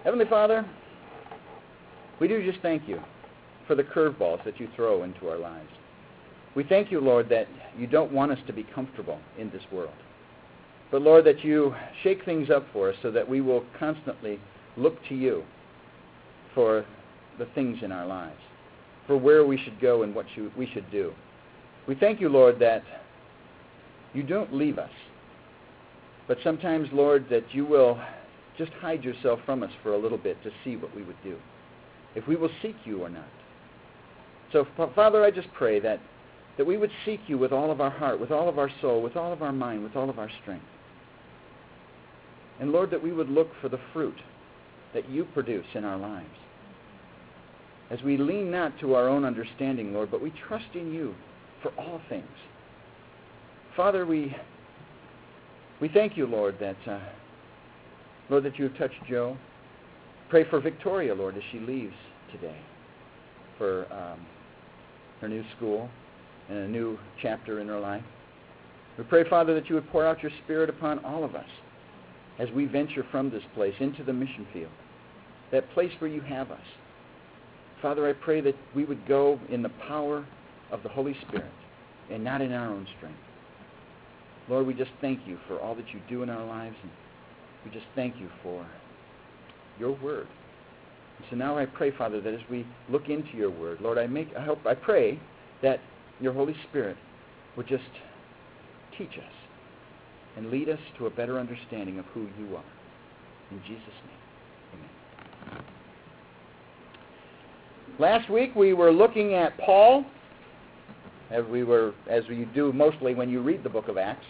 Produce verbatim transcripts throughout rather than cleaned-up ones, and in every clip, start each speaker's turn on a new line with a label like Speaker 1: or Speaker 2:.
Speaker 1: Heavenly Father, we do just thank you for the curveballs that you throw into our lives. We thank you, Lord, that you don't want us to be comfortable in this world. But, Lord, that you shake things up for us so that we will constantly look to you for the things in our lives, for where we should go and what you, we should do. We thank you, Lord, that you don't leave us. But sometimes, Lord, that you will just hide yourself from us for a little bit to see what we would do, if we will seek you or not. So, Father, I just pray that, that we would seek you with all of our heart, with all of our soul, with all of our mind, with all of our strength. And, Lord, that we would look for the fruit that you produce in our lives. As we lean not to our own understanding, Lord, but we trust in you for all things. Father, we we thank you, Lord, that, uh, Lord, that you have touched Joe. Pray for Victoria, Lord, as she leaves today for um, her new school and a new chapter in her life. We pray, Father, that you would pour out your Spirit upon all of us as we venture from this place into the mission field, that place where you have us. Father, I pray that we would go in the power of the Holy Spirit and not in our own strength. Lord, we just thank you for all that you do in our lives, and we just thank you for your word. And so now I pray, Father, that as we look into your word, Lord, I make I hope I pray that your Holy Spirit would just teach us and lead us to a better understanding of who you are. In Jesus' name, amen. Last week we were looking at Paul, as we were, as we do mostly when you read the book of Acts.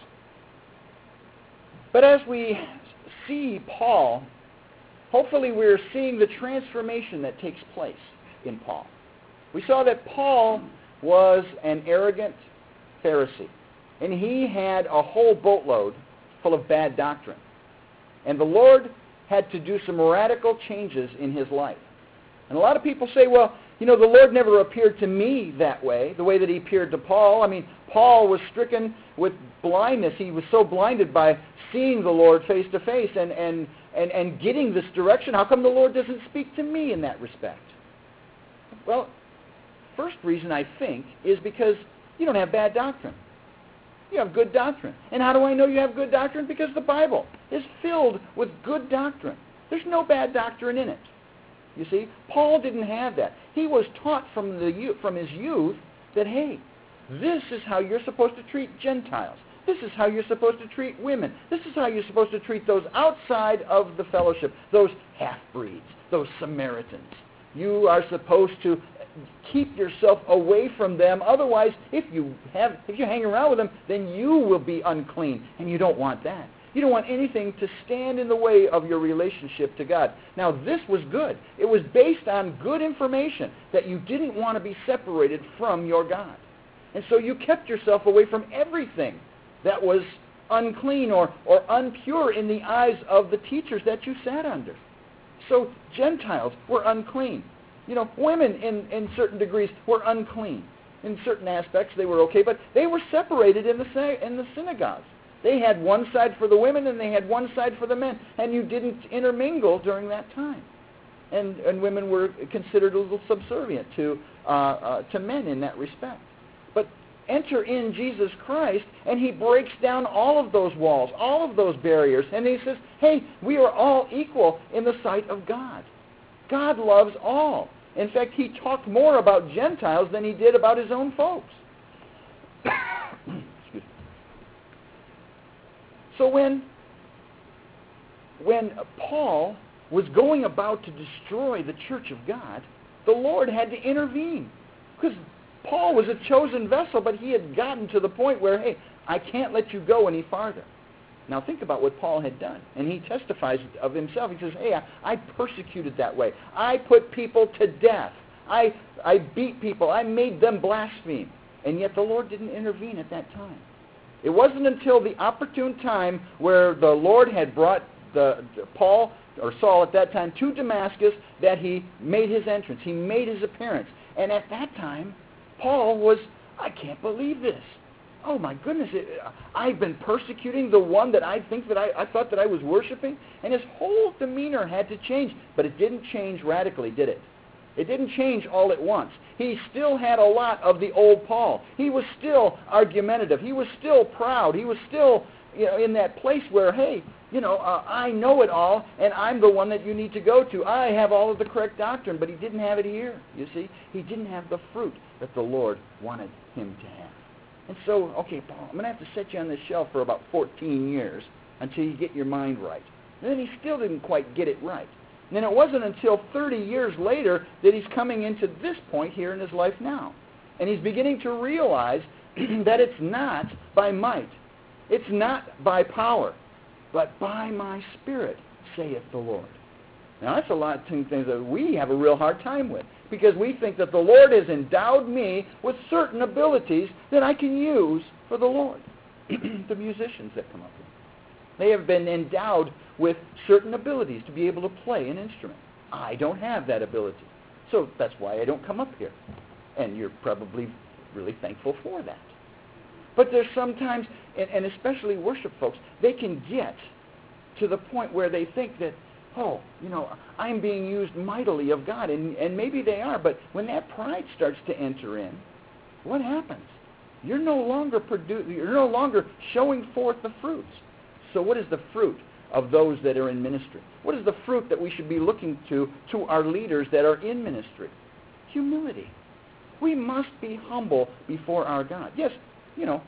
Speaker 1: But as we see Paul, hopefully we're seeing the transformation that takes place in Paul. We saw that Paul was an arrogant Pharisee, and he had a whole boatload full of bad doctrine. And the Lord had to do some radical changes in his life. And a lot of people say, well, you know, the Lord never appeared to me that way, the way that he appeared to Paul. I mean, Paul was stricken with blindness. He was so blinded by seeing the Lord face to face and, and, and, and getting this direction. How come the Lord doesn't speak to me in that respect? Well, first reason I think is because you don't have bad doctrine. You have good doctrine. And how do I know you have good doctrine? Because the Bible is filled with good doctrine. There's no bad doctrine in it. You see, Paul didn't have that. He was taught from the from his youth that, hey, this is how you're supposed to treat Gentiles. This is how you're supposed to treat women. This is how you're supposed to treat those outside of the fellowship, those half-breeds, those Samaritans. You are supposed to keep yourself away from them. Otherwise, if you have, if you hang around with them, then you will be unclean, and you don't want that. You don't want anything to stand in the way of your relationship to God. Now, this was good. It was based on good information that you didn't want to be separated from your God. And so you kept yourself away from everything that was unclean or, or impure in the eyes of the teachers that you sat under. So Gentiles were unclean. You know, women in, in certain degrees were unclean. In certain aspects they were okay, but they were separated in the in the synagogues. They had one side for the women and they had one side for the men, and you didn't intermingle during that time. And and women were considered a little subservient to uh, uh, to men in that respect. But enter in Jesus Christ, and he breaks down all of those walls, all of those barriers, and he says, hey, we are all equal in the sight of God. God loves all. In fact, he talked more about Gentiles than he did about his own folks. Excuse me. So when, when Paul was going about to destroy the church of God, the Lord had to intervene. Because Paul was a chosen vessel, but he had gotten to the point where, hey, I can't let you go any farther. Now think about what Paul had done. And he testifies of himself. He says, hey, I, I persecuted that way. I put people to death. I, I beat people. I made them blaspheme. And yet the Lord didn't intervene at that time. It wasn't until the opportune time where the Lord had brought the, the Paul, or Saul at that time, to Damascus that he made his entrance. He made his appearance. And at that time, Paul was, I can't believe this. oh my goodness, it, I've been persecuting the one that I think that I, I thought that I was worshiping. And his whole demeanor had to change. But it didn't change radically, did it? It didn't change all at once. He still had a lot of the old Paul. He was still argumentative. He was still proud. He was still, you know, in that place where, hey, you know, uh, I know it all, and I'm the one that you need to go to. I have all of the correct doctrine, but he didn't have it here, you see. He didn't have the fruit that the Lord wanted him to have. And so, okay, Paul, I'm going to have to set you on this shelf for about fourteen years until you get your mind right. And then he still didn't quite get it right. And then it wasn't until thirty years later that he's coming into this point here in his life now. And he's beginning to realize that it's not by might. It's not by power, but by my Spirit, saith the Lord. Now, that's a lot of things that we have a real hard time with, because we think that the Lord has endowed me with certain abilities that I can use for the Lord. The musicians that come up here, they have been endowed with certain abilities to be able to play an instrument. I don't have that ability. So that's why I don't come up here. And you're probably really thankful for that. But there's sometimes, and, and especially worship folks, they can get to the point where they think that, oh, you know, I'm being used mightily of God. And, and maybe they are, but when that pride starts to enter in, what happens? You're no longer produ- You're no longer showing forth the fruits. So what is the fruit of those that are in ministry? What is the fruit that we should be looking to to our leaders that are in ministry? Humility. We must be humble before our God. Yes, you know,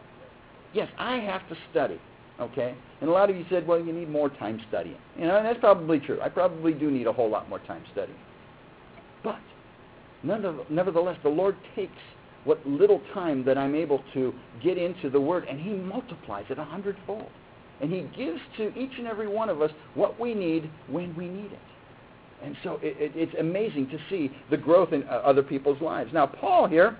Speaker 1: yes, I have to study, okay? And a lot of you said, well, you need more time studying. You know, and that's probably true. I probably do need a whole lot more time studying. But nevertheless, the Lord takes what little time that I'm able to get into the Word, and He multiplies it a hundredfold. And He gives to each and every one of us what we need when we need it. And so it, it, it's amazing to see the growth in uh, other people's lives. Now, Paul here,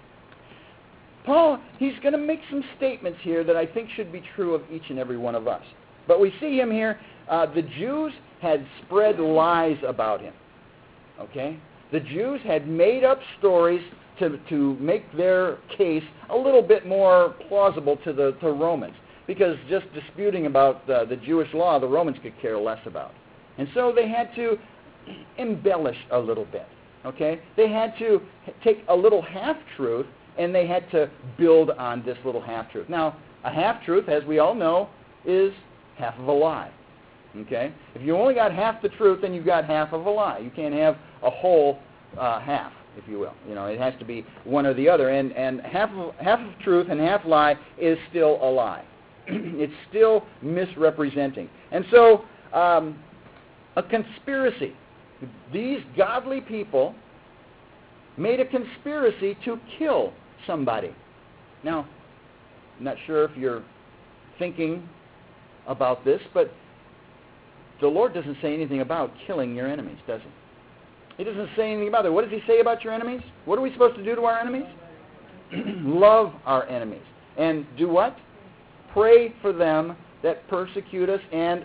Speaker 1: Paul, he's going to make some statements here that I think should be true of each and every one of us. But we see him here, uh, the Jews had spread lies about him. Okay? The Jews had made up stories to, to make their case a little bit more plausible to the to Romans. Because just disputing about uh, the Jewish law, the Romans could care less about. And so they had to embellish a little bit, okay? They had to take a little half-truth, and they had to build on this little half-truth. Now, a half-truth, as we all know, is half of a lie, okay? If you only got half the truth, then you've got half of a lie. You can't have a whole uh, half, if you will. You know, it has to be one or the other. And, and half of, half of truth and half lie is still a lie. It's still misrepresenting. And so, um, a conspiracy. These godly people made a conspiracy to kill somebody. Now, I'm not sure if you're thinking about this, but the Lord doesn't say anything about killing your enemies, does He? He doesn't say anything about it. What does He say about your enemies? What are we supposed to do to our enemies? Love our enemies. And do what? Pray for them that persecute us and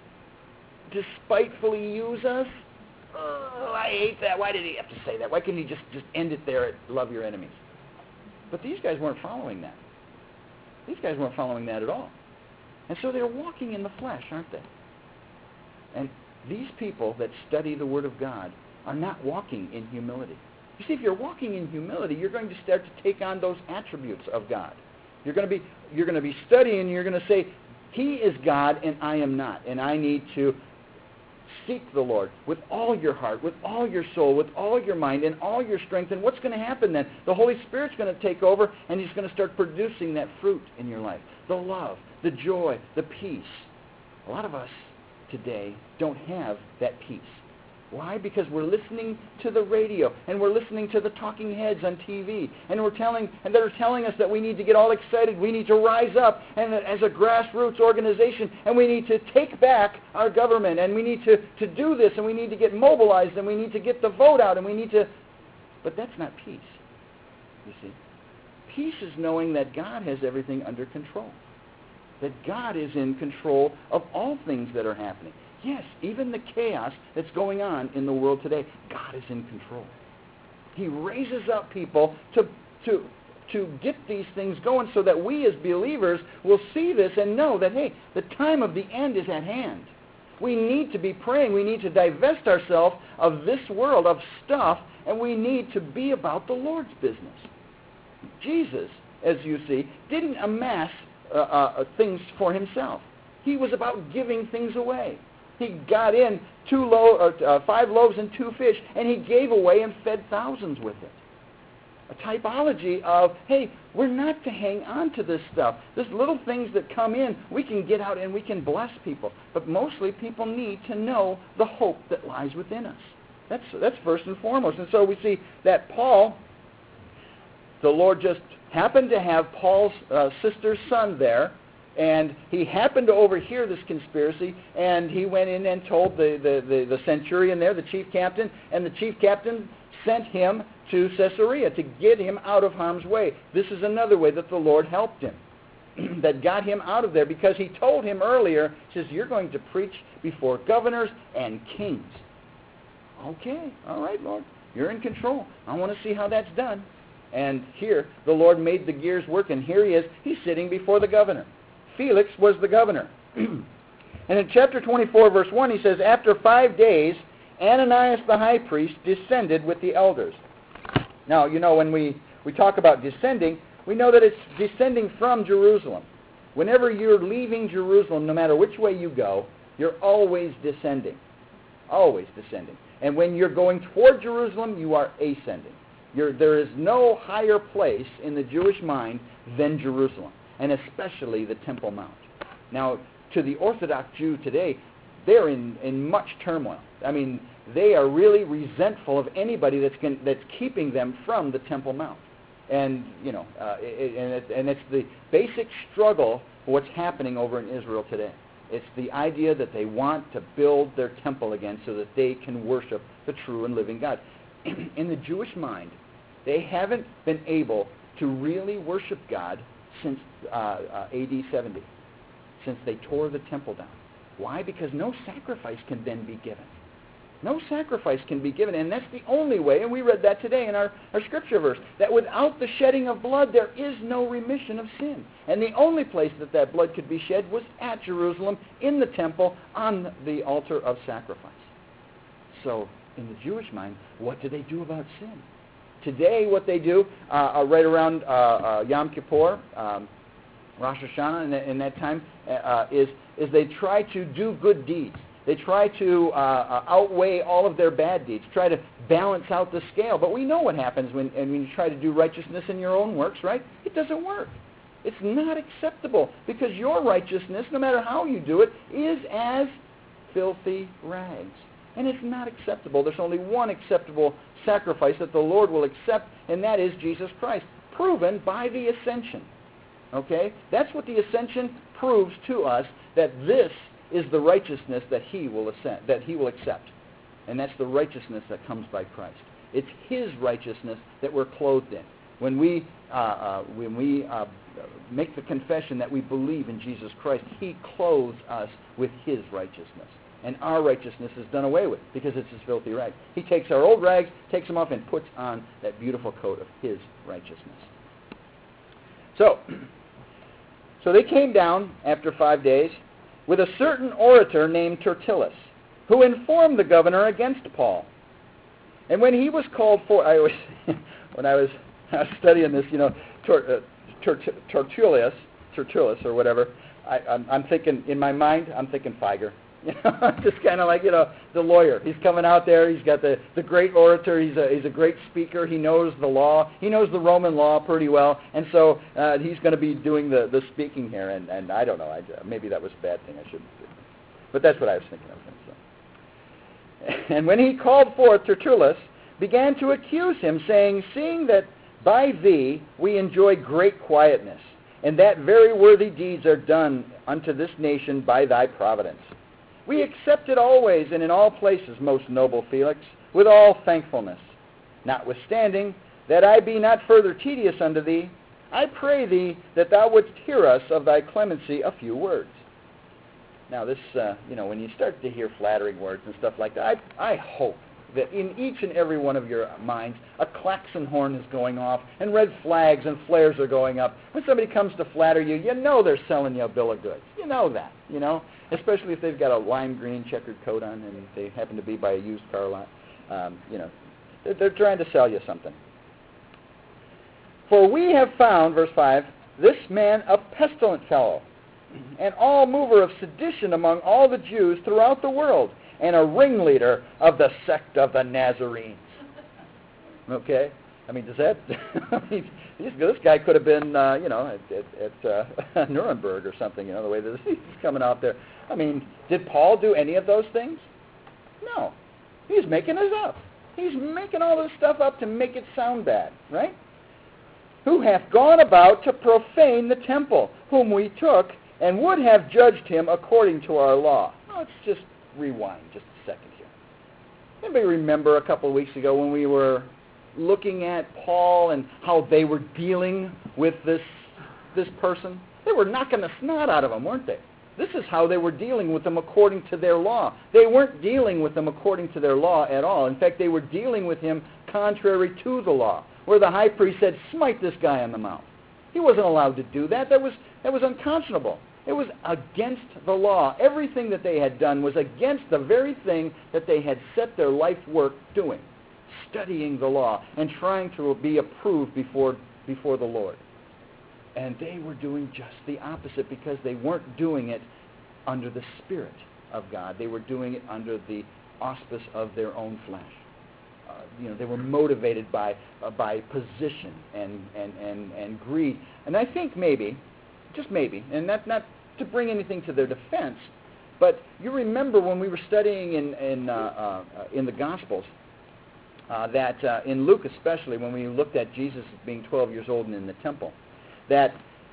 Speaker 1: despitefully use us. Oh, I hate that. Why did He have to say that? Why couldn't He just, just end it there at love your enemies? But these guys weren't following that. These guys weren't following that at all. And so they're walking in the flesh, aren't they? And these people that study the Word of God are not walking in humility. You see, if you're walking in humility, you're going to start to take on those attributes of God. You're going to be you're going to be studying, and you're going to say, He is God and I am not, and I need to seek the Lord with all your heart, with all your soul, with all your mind, and all your strength. And what's going to happen then? The Holy Spirit's going to take over, and He's going to start producing that fruit in your life. The love, the joy, the peace. A lot of us today don't have that peace. Why? Because we're listening to the radio, and we're listening to the talking heads on T V, and we're telling, and they're telling us that we need to get all excited, we need to rise up, and as a grassroots organization, and we need to take back our government, and we need to, to do this, and we need to get mobilized, and we need to get the vote out, and we need to... But that's not peace, you see. Peace is knowing that God has everything under control, that God is in control of all things that are happening. Yes, even the chaos that's going on in the world today, God is in control. He raises up people to, to to get these things going so that we as believers will see this and know that, hey, the time of the end is at hand. We need to be praying. We need to divest ourselves of this world, of stuff, and we need to be about the Lord's business. Jesus, as you see, didn't amass uh, uh, things for himself. He was about giving things away. He got in two lo- uh, five loaves and two fish, and he gave away and fed thousands with it. A typology of, hey, we're not to hang on to this stuff. There's little things that come in, we can get out and we can bless people. But mostly people need to know the hope that lies within us. That's, that's first and foremost. And so we see that Paul, the Lord just happened to have Paul's uh, sister's son there, and he happened to overhear this conspiracy, and he went in and told the, the, the, the centurion there, the chief captain, and the chief captain sent him to Caesarea to get him out of harm's way. This is another way that the Lord helped him, that got him out of there, because he told him earlier, he says, you're going to preach before governors and kings. Okay, all right, Lord, you're in control. I want to see how that's done. And here, the Lord made the gears work, and here he is. He's sitting before the governor. Felix was the governor. And in chapter twenty-four, verse one, he says, after five days, Ananias the high priest descended with the elders. Now, you know, when we, we talk about descending, we know that it's descending from Jerusalem. Whenever you're leaving Jerusalem, no matter which way you go, you're always descending. Always descending. And when you're going toward Jerusalem, you are ascending. You're, there is no higher place in the Jewish mind than Jerusalem, and especially the Temple Mount. Now, to the Orthodox Jew today, they're in, in much turmoil. I mean, they are really resentful of anybody that's can, that's keeping them from the Temple Mount. And, you know, uh, it, and, it, and it's the basic struggle for what's happening over in Israel today. It's the idea that they want to build their temple again so that they can worship the true and living God. In the Jewish mind, they haven't been able to really worship God since uh, uh, A D seventy, since they tore the temple down. Why? Because no sacrifice can then be given. No sacrifice can be given, and that's the only way, and we read that today in our, our scripture verse, that without the shedding of blood, there is no remission of sin. And the only place that that blood could be shed was at Jerusalem, in the temple, on the altar of sacrifice. So, in the Jewish mind, what do they do about sin? Today, what they do, uh, uh, right around uh, uh, Yom Kippur, um, Rosh Hashanah, in that, in that time, uh, is, is they try to do good deeds. They try to uh, uh, outweigh all of their bad deeds, try to balance out the scale. But we know what happens when, and when you try to do righteousness in your own works, right? It doesn't work. It's not acceptable, because your righteousness, no matter how you do it, is as filthy rags. And it's not acceptable. There's only one acceptable sacrifice that the Lord will accept, and that is Jesus Christ, proven by the ascension. Okay? That's what the ascension proves to us, that this is the righteousness that he will ascend, that he will accept. And that's the righteousness that comes by Christ. It's his righteousness that we're clothed in. When we, uh, uh, when we uh, make the confession that we believe in Jesus Christ, he clothes us with his righteousness. And our righteousness is done away with because it's his filthy rags. He takes our old rags, takes them off, and puts on that beautiful coat of his righteousness. So, so they came down after five days with a certain orator named Tertullus, who informed the governor against Paul. And when he was called for, I always, when I was, I was studying this, you know, Tor, uh, Tert, Tertullus, Tertullus or whatever, I, I'm, I'm thinking, in my mind, I'm thinking Feiger. You know, just kind of like, you know, the lawyer. He's coming out there. He's got the, the great orator. He's a, he's a great speaker. He knows the law. He knows the Roman law pretty well. And so uh, he's going to be doing the, the speaking here. And, and I don't know. I, maybe that was a bad thing. I shouldn't do. But that's what I was thinking of. So. And when he called forth Tertullus, began to accuse him, saying, seeing that by thee we enjoy great quietness, and that very worthy deeds are done unto this nation by thy providence. We accept it always and in all places, most noble Felix, with all thankfulness. Notwithstanding, that I be not further tedious unto thee, I pray thee that thou wouldst hear us of thy clemency a few words. Now this, uh, you know, when you start to hear flattering words and stuff like that, I, I hope, that in each and every one of your minds, a klaxon horn is going off, and red flags and flares are going up. When somebody comes to flatter you, you know they're selling you a bill of goods. You know that, you know, especially if they've got a lime green checkered coat on and they happen to be by a used car lot. Um, you know, they're, they're trying to sell you something. For we have found, verse five, this man a pestilent fellow, and all mover of sedition among all the Jews throughout the world, and a ringleader of the sect of the Nazarenes. Okay? I mean, does that... I mean, this guy could have been, uh, you know, at, at, at uh, Nuremberg or something, you know, the way that he's coming out there. I mean, did Paul do any of those things? No. He's making it up. He's making all this stuff up to make it sound bad, right? Who hath gone about to profane the temple, whom we took, and would have judged him according to our law. Well, let's just rewind just a second here. Anybody remember a couple of weeks ago when we were looking at Paul and how they were dealing with this this person? They were knocking the snot out of him, weren't they? This is how they were dealing with them according to their law. They weren't dealing with them according to their law at all. In fact, they were dealing with him contrary to the law, where the high priest said, smite this guy on the mouth. He wasn't allowed to do that. That was, that was unconscionable. It was against the law. Everything that they had done was against the very thing that they had set their life work doing, studying the law and trying to be approved before, before the Lord. And they were doing just the opposite because they weren't doing it under the Spirit of God. They were doing it under the auspice of their own flesh. Uh, you know, they were motivated by uh, by position and, and, and, and greed. And I think maybe, just maybe, and not, not to bring anything to their defense, but you remember when we were studying in, in, uh, uh, in the Gospels, uh, that uh, in Luke especially, when we looked at Jesus being twelve years old and in the temple, that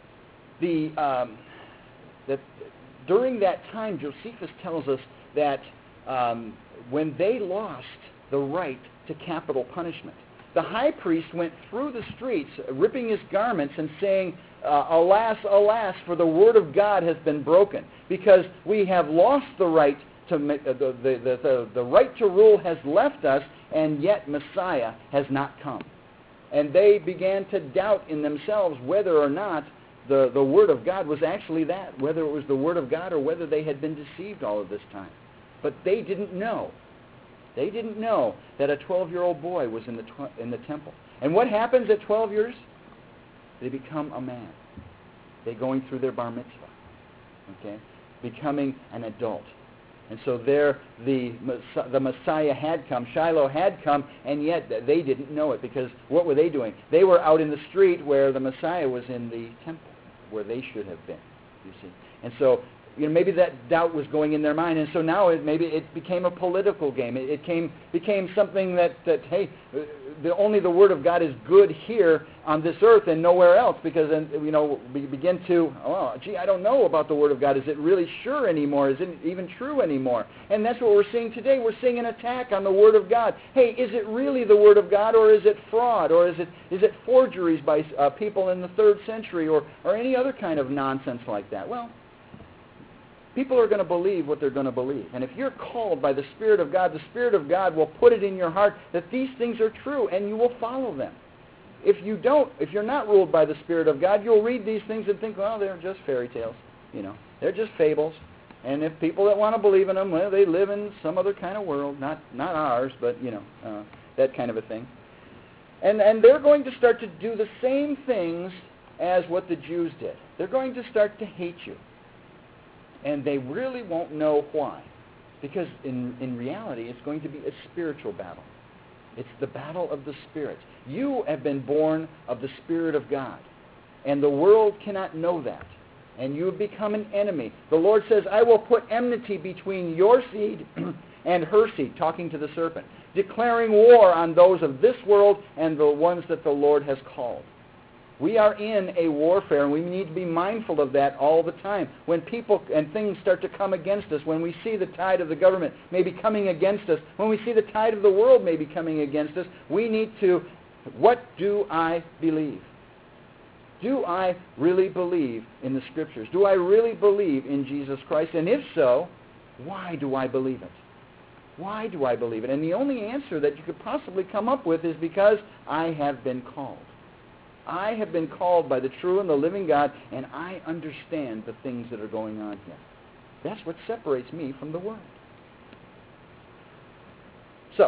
Speaker 1: the um, that during that time, Josephus tells us that um, when they lost the right to capital punishment, the high priest went through the streets, ripping his garments and saying, uh, alas, alas, for the word of God has been broken, because we have lost the right to make, uh, the, the, the, the, the right to rule has left us, and yet Messiah has not come. And they began to doubt in themselves whether or not the, the Word of God was actually that, whether it was the Word of God or whether they had been deceived all of this time. But they didn't know. They didn't know that a twelve-year-old boy was in the, tw- in the temple. And what happens at twelve years? They become a man. They're going through their bar mitzvah, okay, becoming an adult. And so there the, the Messiah had come, Shiloh had come, and yet they didn't know it, because what were they doing? They were out in the street where the Messiah was in the temple, where they should have been, you see. And so, you know, maybe that doubt was going in their mind, and so now it, maybe it became a political game. It, it came, became something that, that, hey, the, only the Word of God is good here on this earth and nowhere else, because then, you know, we begin to, oh, gee, I don't know about the Word of God. Is it really sure anymore? Is it even true anymore? And that's what we're seeing today. We're seeing an attack on the Word of God. Hey, is it really the Word of God, or is it fraud, or is it is it forgeries by uh, people in the third century, or, or any other kind of nonsense like that? Well, people are going to believe what they're going to believe. And if you're called by the Spirit of God, the Spirit of God will put it in your heart that these things are true, and you will follow them. If you don't, if you're not ruled by the Spirit of God, you'll read these things and think, well, they're just fairy tales. You know, they're just fables. And if people that want to believe in them, well, they live in some other kind of world, not not ours, but, you know, uh, that kind of a thing. And and they're going to start to do the same things as what the Jews did. They're going to start to hate you. And they really won't know why. Because in, in reality, it's going to be a spiritual battle. It's the battle of the Spirit. You have been born of the Spirit of God. And the world cannot know that. And you have become an enemy. The Lord says, I will put enmity between your seed and her seed, talking to the serpent, declaring war on those of this world and the ones that the Lord has called. We are in a warfare, and we need to be mindful of that all the time. When people and things start to come against us, when we see the tide of the government maybe coming against us, when we see the tide of the world maybe coming against us, we need to, what do I believe? Do I really believe in the Scriptures? Do I really believe in Jesus Christ? And if so, why do I believe it? Why do I believe it? And the only answer that you could possibly come up with is because I have been called. I have been called by the true and the living God, and I understand the things that are going on here. That's what separates me from the world. So,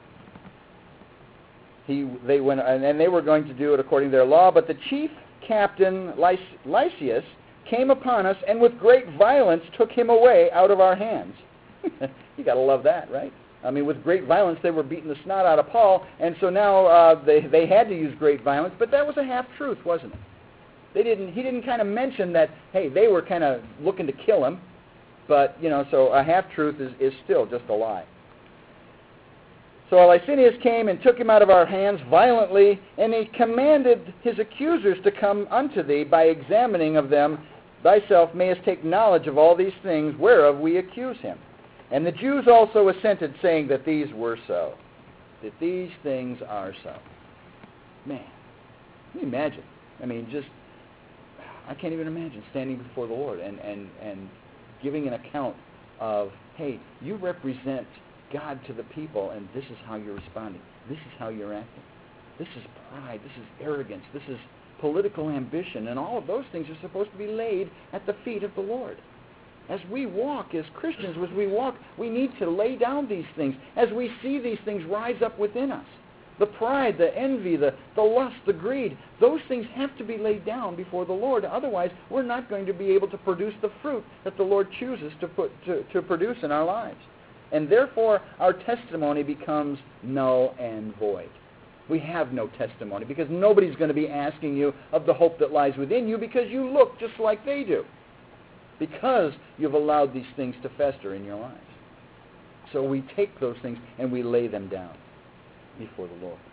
Speaker 1: he, they went, and they were going to do it according to their law, but the chief captain Lysias came upon us, and with great violence took him away out of our hands. You got to love that, right? I mean, with great violence, they were beating the snot out of Paul, and so now uh, they they had to use great violence. But that was a half truth, wasn't it? They didn't. He didn't kind of mention that. Hey, they were kind of looking to kill him, but you know, so a half truth is is still just a lie. So Lysanias came and took him out of our hands violently, and he commanded his accusers to come unto thee by examining of them. Thyself mayest take knowledge of all these things whereof we accuse him. And the Jews also assented, saying that these were so, that these things are so. Man, can you imagine? I mean, just, I can't even imagine standing before the Lord and, and, and giving an account of, hey, you represent God to the people, and this is how you're responding. This is how you're acting. This is pride. This is arrogance. This is political ambition. And all of those things are supposed to be laid at the feet of the Lord. As we walk as Christians, as we walk, we need to lay down these things. As we see these things rise up within us, the pride, the envy, the, the lust, the greed, those things have to be laid down before the Lord. Otherwise, we're not going to be able to produce the fruit that the Lord chooses to, put, to, to produce in our lives. And therefore, our testimony becomes null and void. We have no testimony because nobody's going to be asking you of the hope that lies within you because you look just like they do. Because you've allowed these things to fester in your lives. So we take those things and we lay them down before the Lord.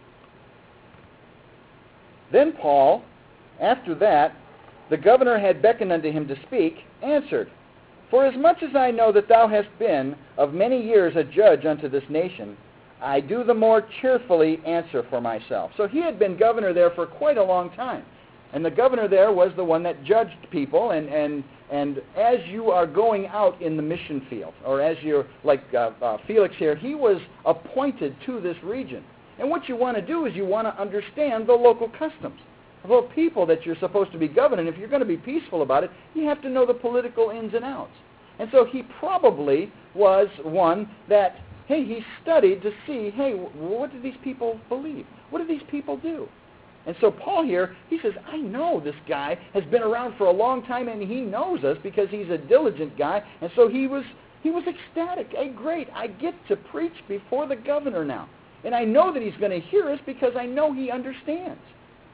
Speaker 1: Then Paul, after that, the governor had beckoned unto him to speak, answered, For as much as I know that thou hast been of many years a judge unto this nation, I do the more cheerfully answer for myself. So he had been governor there for quite a long time. And the governor there was the one that judged people, and, and, and as you are going out in the mission field, or as you're, like uh, uh, Felix here, he was appointed to this region. And what you want to do is you want to understand the local customs. The people that you're supposed to be governing, if you're going to be peaceful about it, you have to know the political ins and outs. And so he probably was one that, hey, he studied to see, hey, what do these people believe? What do these people do? And so Paul here, he says, I know this guy has been around for a long time and he knows us because he's a diligent guy. And so he was he was ecstatic. Hey, great, I get to preach before the governor now. And I know that he's going to hear us because I know he understands.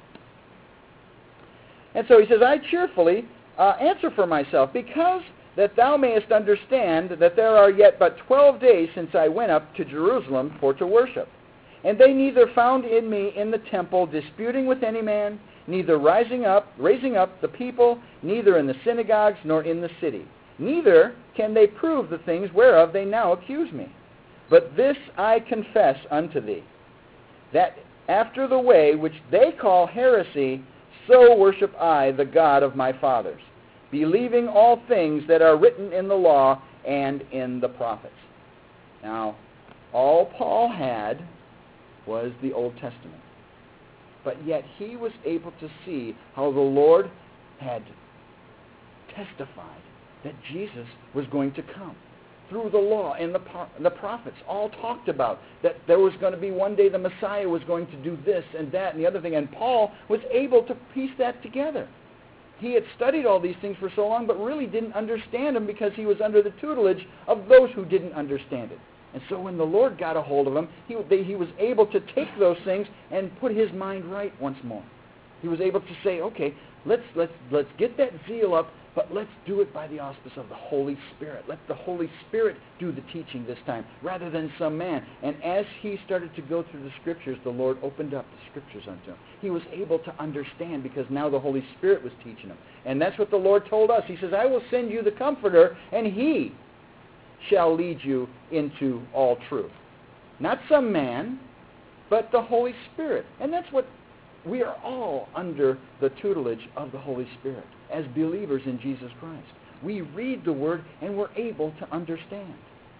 Speaker 1: And so he says, I cheerfully uh, answer for myself, because that thou mayest understand that there are yet but twelve days since I went up to Jerusalem for to worship. And they neither found in me in the temple disputing with any man, neither rising up, raising up the people, neither in the synagogues nor in the city. Neither can they prove the things whereof they now accuse me. But this I confess unto thee, that after the way which they call heresy, so worship I the God of my fathers, believing all things that are written in the law and in the prophets. Now, all Paul had was the Old Testament. But yet he was able to see how the Lord had testified that Jesus was going to come. Through the law and the, the prophets all talked about that there was going to be one day the Messiah was going to do this and that and the other thing. And Paul was able to piece that together. He had studied all these things for so long but really didn't understand them because he was under the tutelage of those who didn't understand it. And so when the Lord got a hold of him, he, they, he was able to take those things and put his mind right once more. He was able to say, okay, let's, let's, let's get that zeal up, but let's do it by the auspice of the Holy Spirit. Let the Holy Spirit do the teaching this time, rather than some man. And as he started to go through the Scriptures, the Lord opened up the Scriptures unto him. He was able to understand because now the Holy Spirit was teaching him. And that's what the Lord told us. He says, I will send you the Comforter, and he shall lead you into all truth. Not some man, but the Holy Spirit. And that's what we are all under the tutelage of the Holy Spirit as believers in Jesus Christ. We read the Word and we're able to understand.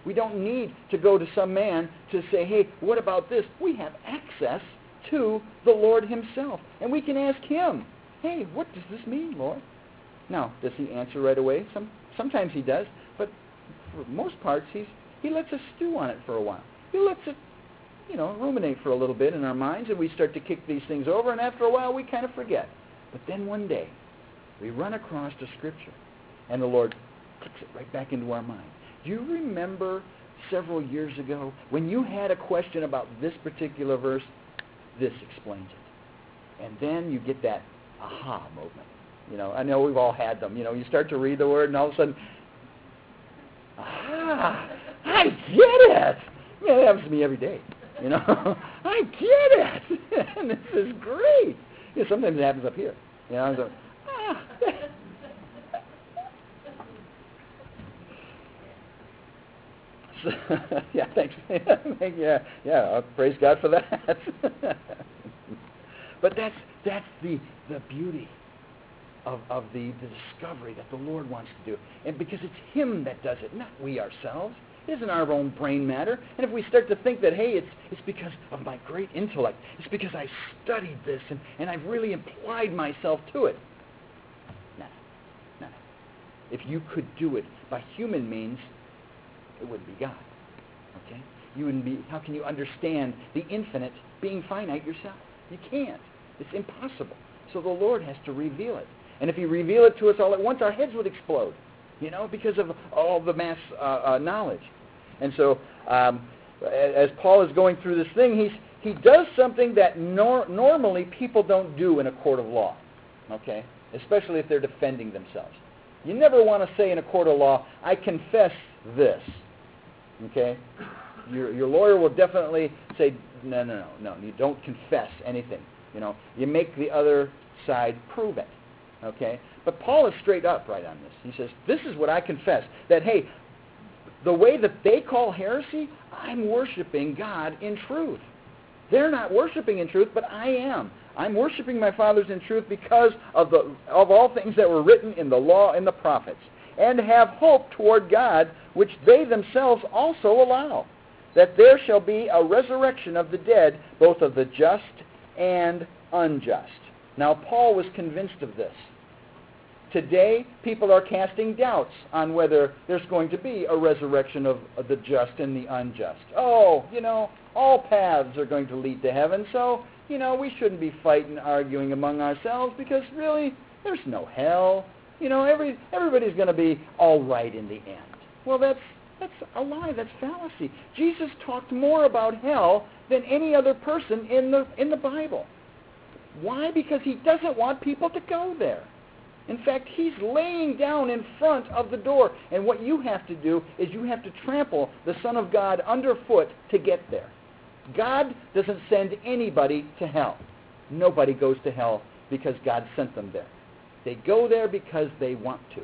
Speaker 1: We don't need to go to some man to say, hey, what about this? We have access to the Lord himself. And we can ask him, hey, what does this mean, Lord? Now, does he answer right away? Some, sometimes he does, but for most parts, he's, he lets us stew on it for a while. He lets it, you know, ruminate for a little bit in our minds, and we start to kick these things over, and after a while, we kind of forget. But then one day, we run across the Scripture, and the Lord kicks it right back into our mind. Do you remember several years ago when you had a question about this particular verse? This explains it. And then you get that aha moment. You know, I know we've all had them. You know, you start to read the Word, and all of a sudden, aha, I get it. Yeah, that happens to me every day. You know, I get it. And this is great. You know, sometimes it happens up here. You know, so, ah. So, yeah, thanks. yeah, yeah. Uh, praise God for that. But that's that's the the beauty of of the, the discovery that the Lord wants to do, and because it's Him that does it, not we ourselves. It isn't our own brain matter. And if we start to think that, hey, it's it's because of my great intellect, it's because I studied this and, and I've really applied myself to it. No, no. If you could do it by human means, it wouldn't be God. Okay? You wouldn't be. How can you understand the infinite being finite yourself? You can't. It's impossible. So the Lord has to reveal it. And if He revealed it to us all at once, our heads would explode. You know, because of all the mass uh, uh, knowledge. And so, um, as Paul is going through this thing, he's he does something that nor- normally people don't do in a court of law. Okay? Especially if they're defending themselves. You never want to say in a court of law, I confess this. Okay? Your your lawyer will definitely say, no, no, no, no, you don't confess anything. You know, you make the other side prove it. Okay? But Paul is straight up right on this. He says, this is what I confess, that, hey, the way that they call heresy, I'm worshiping God in truth. They're not worshiping in truth, but I am. I'm worshiping my fathers in truth because of the of all things that were written in the law and the prophets, and have hope toward God, which they themselves also allow, that there shall be a resurrection of the dead, both of the just and unjust. Now, Paul was convinced of this. Today, people are casting doubts on whether there's going to be a resurrection of the just and the unjust. Oh, you know, all paths are going to lead to heaven, so, you know, we shouldn't be fighting, arguing among ourselves because really, there's no hell. You know, every everybody's going to be all right in the end. Well, that's that's a lie. That's fallacy. Jesus talked more about hell than any other person in the in the Bible. Why? Because He doesn't want people to go there. In fact, He's laying down in front of the door. And what you have to do is you have to trample the Son of God underfoot to get there. God doesn't send anybody to hell. Nobody goes to hell because God sent them there. They go there because they want to.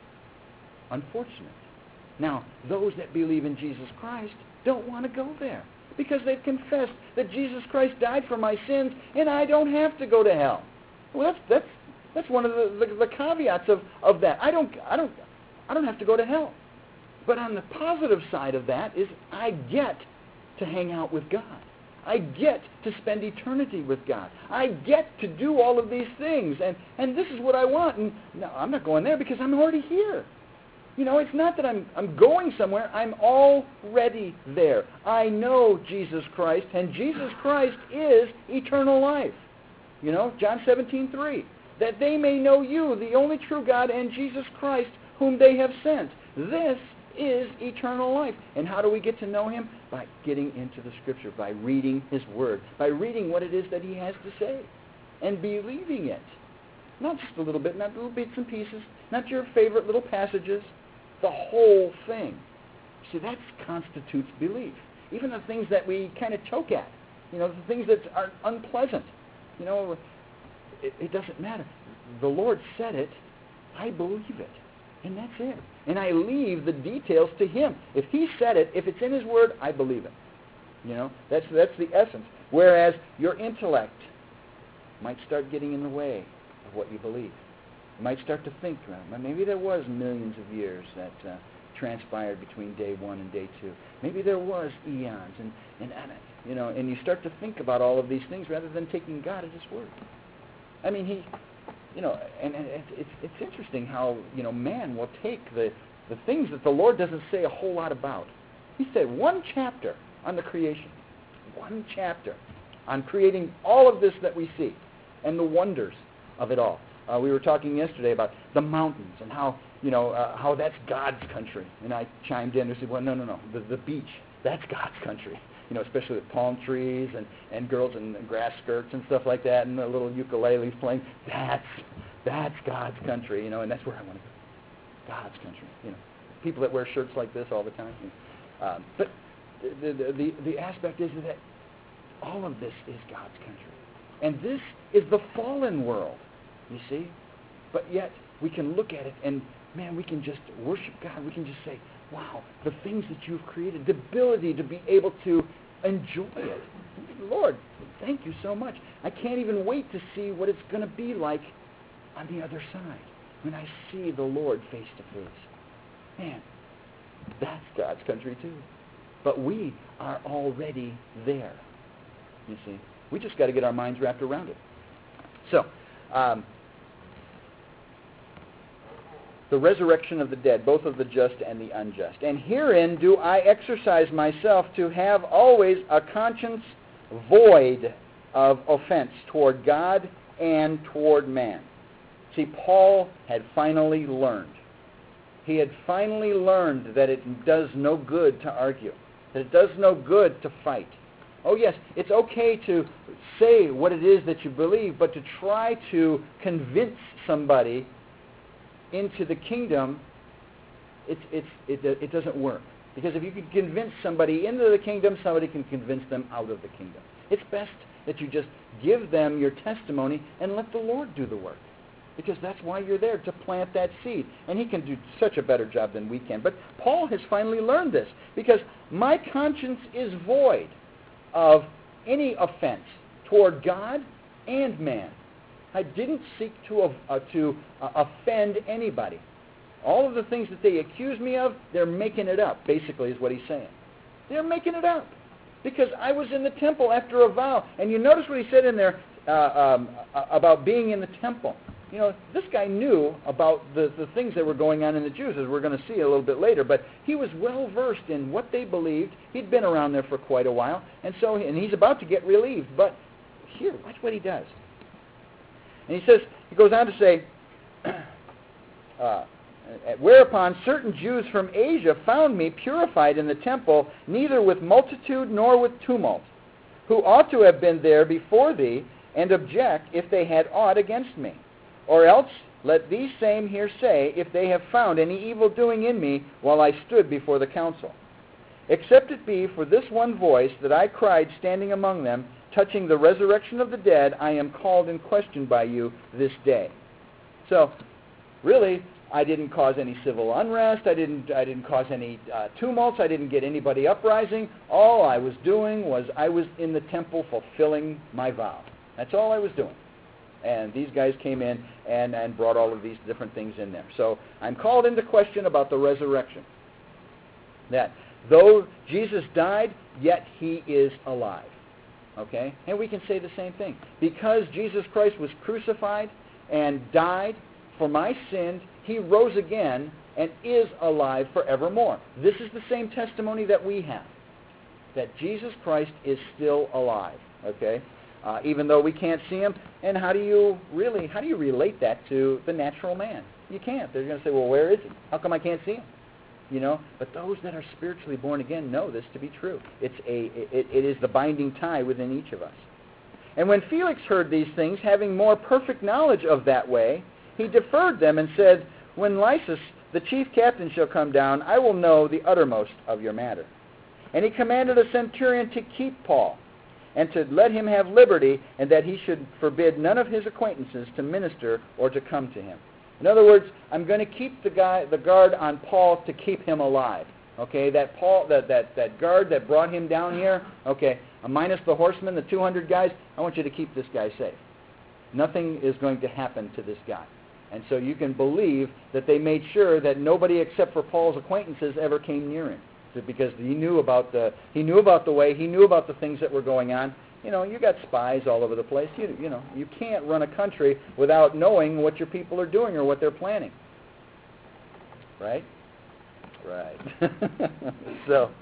Speaker 1: Unfortunate. Now, those that believe in Jesus Christ don't want to go there because they've confessed that Jesus Christ died for my sins and I don't have to go to hell. Well, that's that's That's one of the, the, the caveats of, of that. I don't, I, don't, I don't have to go to hell. But on the positive side of that is I get to hang out with God. I get to spend eternity with God. I get to do all of these things. And, and this is what I want. And no, I'm not going there because I'm already here. You know, it's not that I'm, I'm going somewhere. I'm already there. I know Jesus Christ, and Jesus Christ is eternal life. You know, John seventeen three. That they may know you, the only true God, and Jesus Christ, whom they have sent. This is eternal life. And how do we get to know Him? By getting into the Scripture, by reading His Word, by reading what it is that He has to say, and believing it. Not just a little bit, not little bits and pieces, not your favorite little passages, the whole thing. See, that constitutes belief. Even the things that we kind of choke at, you know, the things that are unpleasant, you know, It, it doesn't matter. The Lord said it. I believe it. And that's it. And I leave the details to Him. If He said it, if it's in His Word, I believe it. You know, that's that's the essence. Whereas your intellect might start getting in the way of what you believe. You might start to think, well, maybe there was millions of years that uh, transpired between day one and day two. Maybe there was eons, and, and, and you know, and you start to think about all of these things rather than taking God at His word. I mean, He, you know, and, and it's, it's it's interesting how, you know, man will take the the things that the Lord doesn't say a whole lot about. He said one chapter on the creation, one chapter on creating all of this that we see, and the wonders of it all. Uh, we were talking yesterday about the mountains and how, you know, uh, how that's God's country. And I chimed in and said, well, no, no, no, the, the beach, that's God's country. You know, especially with palm trees and, and girls in grass skirts and stuff like that, and the little ukuleles playing. That's that's God's country, you know, and that's where I want to go. God's country, you know. People that wear shirts like this all the time. Um, but the, the, the, the aspect is that all of this is God's country. And this is the fallen world, you see. But yet, we can look at it and, man, we can just worship God. We can just say, wow, the things that you've created, the ability to be able to enjoy it. Lord, thank you so much. I can't even wait to see what it's going to be like on the other side when I see the Lord face to face. Man, that's God's country too. But we are already there, you see. We just got to get our minds wrapped around it. So, um, the resurrection of the dead, both of the just and the unjust. And herein do I exercise myself to have always a conscience void of offense toward God and toward man. See, Paul had finally learned. He had finally learned that it does no good to argue, that it does no good to fight. Oh yes, it's okay to say what it is that you believe, but to try to convince somebody into the kingdom, it's, it's, it, it doesn't work. Because if you can convince somebody into the kingdom, somebody can convince them out of the kingdom. It's best that you just give them your testimony and let the Lord do the work. Because that's why you're there, to plant that seed. And He can do such a better job than we can. But Paul has finally learned this. Because my conscience is void of any offense toward God and man. I didn't seek to, uh, to uh, offend anybody. All of the things that they accuse me of, they're making it up, basically, is what he's saying. They're making it up. Because I was in the temple after a vow. And you notice what he said in there uh, um, about being in the temple. You know, this guy knew about the, the things that were going on in the Jews, as we're going to see a little bit later. But he was well-versed in what they believed. He'd been around there for quite a while. And so, and he's about to get relieved. But here, watch what he does. And he says, he goes on to say, uh, whereupon certain Jews from Asia found me purified in the temple, neither with multitude nor with tumult, who ought to have been there before thee, and object if they had aught against me. Or else let these same here say, if they have found any evil doing in me while I stood before the council. Except it be for this one voice that I cried standing among them, touching the resurrection of the dead, I am called in question by you this day. So, really, I didn't cause any civil unrest. I didn't, I didn't cause any uh, tumults. I didn't get anybody uprising. All I was doing was I was in the temple fulfilling my vow. That's all I was doing. And these guys came in and, and brought all of these different things in there. So I'm called into question about the resurrection. That though Jesus died, yet He is alive. Okay? And we can say the same thing. Because Jesus Christ was crucified and died for my sin, He rose again and is alive forevermore. This is the same testimony that we have, that Jesus Christ is still alive. Okay? Uh, even though we can't see Him. And how do you really, how do you relate that to the natural man? You can't. They're going to say, well, where is He? How come I can't see Him? You know, but those that are spiritually born again know this to be true. It's a, it, it is the binding tie within each of us. And when Felix heard these things, having more perfect knowledge of that way, he deferred them and said, when Lysis, the chief captain, shall come down, I will know the uttermost of your matter. And he commanded a centurion to keep Paul, and to let him have liberty, and that he should forbid none of his acquaintances to minister or to come to him. In other words, I'm going to keep the guy, the guard on Paul to keep him alive. Okay, that Paul, that, that, that guard that brought him down here, okay, minus the horsemen, the two hundred guys, I want you to keep this guy safe. Nothing is going to happen to this guy. And so you can believe that they made sure that nobody except for Paul's acquaintances ever came near him, because he knew about the he knew about the way, he knew about the things that were going on. You know, you got spies all over the place. You you know, you can't run a country without knowing what your people are doing or what they're planning. Right? Right. so,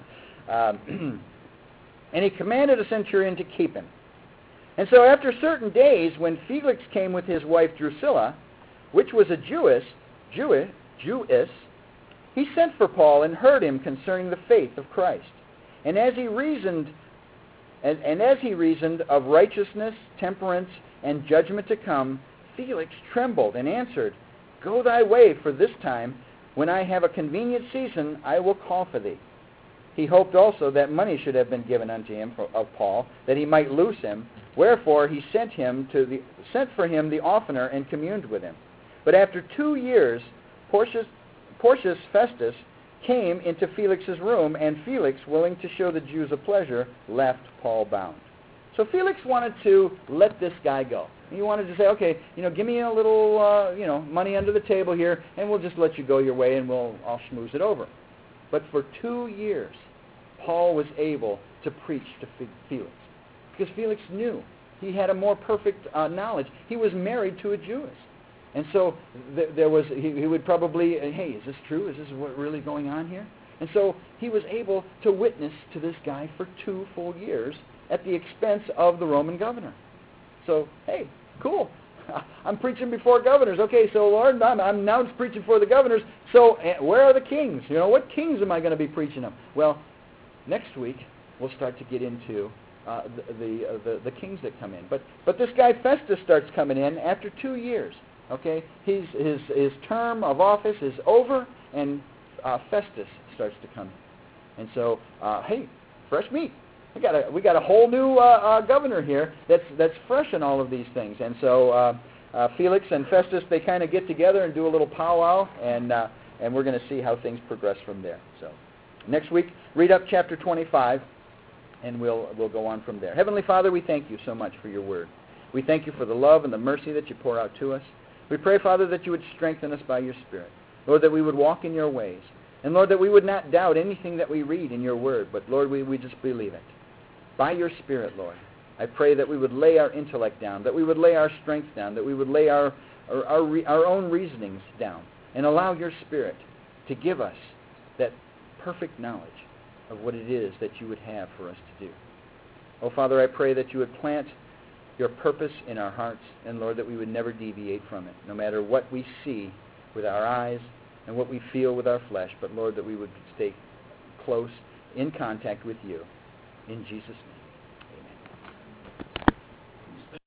Speaker 1: um, and he commanded a centurion to keep him. And so after certain days, when Felix came with his wife Drusilla, which was a Jewess, Jew, Jewess, he sent for Paul and heard him concerning the faith of Christ. And as he reasoned, and, and as he reasoned of righteousness, temperance, and judgment to come, Felix trembled and answered, Go thy way, for this time, when I have a convenient season, I will call for thee. He hoped also that money should have been given unto him for, of Paul, that he might loose him. Wherefore he sent him to the sent for him the oftener and communed with him. But after two years, Porcius, Porcius Festus came into Felix's room, and Felix, willing to show the Jews a pleasure, left Paul bound. So Felix wanted to let this guy go. He wanted to say, okay, you know, give me a little, uh, you know, money under the table here, and we'll just let you go your way, and we'll I'll schmooze it over. But for two years, Paul was able to preach to Felix, because Felix knew he had a more perfect uh, knowledge. He was married to a Jewess. And so th- there was, he, he would probably, uh, hey, is this true? Is this what really going on here? And so he was able to witness to this guy for two full years at the expense of the Roman governor. So, hey, cool. I'm preaching before governors. Okay, so Lord, I'm, I'm now preaching for the governors. So uh, where are the kings? You know, what kings am I going to be preaching them? Well, next week we'll start to get into uh, the the, uh, the the kings that come in. But but this guy Festus starts coming in after two years. Okay, his his his term of office is over, and uh, Festus starts to come in. And so, uh, hey, fresh meat. We got a we got a whole new uh, uh, governor here that's that's fresh in all of these things. And so uh, uh, Felix and Festus, they kind of get together and do a little powwow, and uh, and we're going to see how things progress from there. So next week, read up chapter twenty-five, and we'll we'll go on from there. Heavenly Father, we thank you so much for your word. We thank you for the love and the mercy that you pour out to us. We pray, Father, that you would strengthen us by your Spirit. Lord, that we would walk in your ways. And Lord, that we would not doubt anything that we read in your word, but Lord, we, we just believe it. By your Spirit, Lord, I pray that we would lay our intellect down, that we would lay our strength down, that we would lay our, our, our, re, our own reasonings down, and allow your Spirit to give us that perfect knowledge of what it is that you would have for us to do. Oh, Father, I pray that you would plant your purpose in our hearts, and Lord, that we would never deviate from it, no matter what we see with our eyes and what we feel with our flesh, but Lord, that we would stay close in contact with you. In Jesus' name.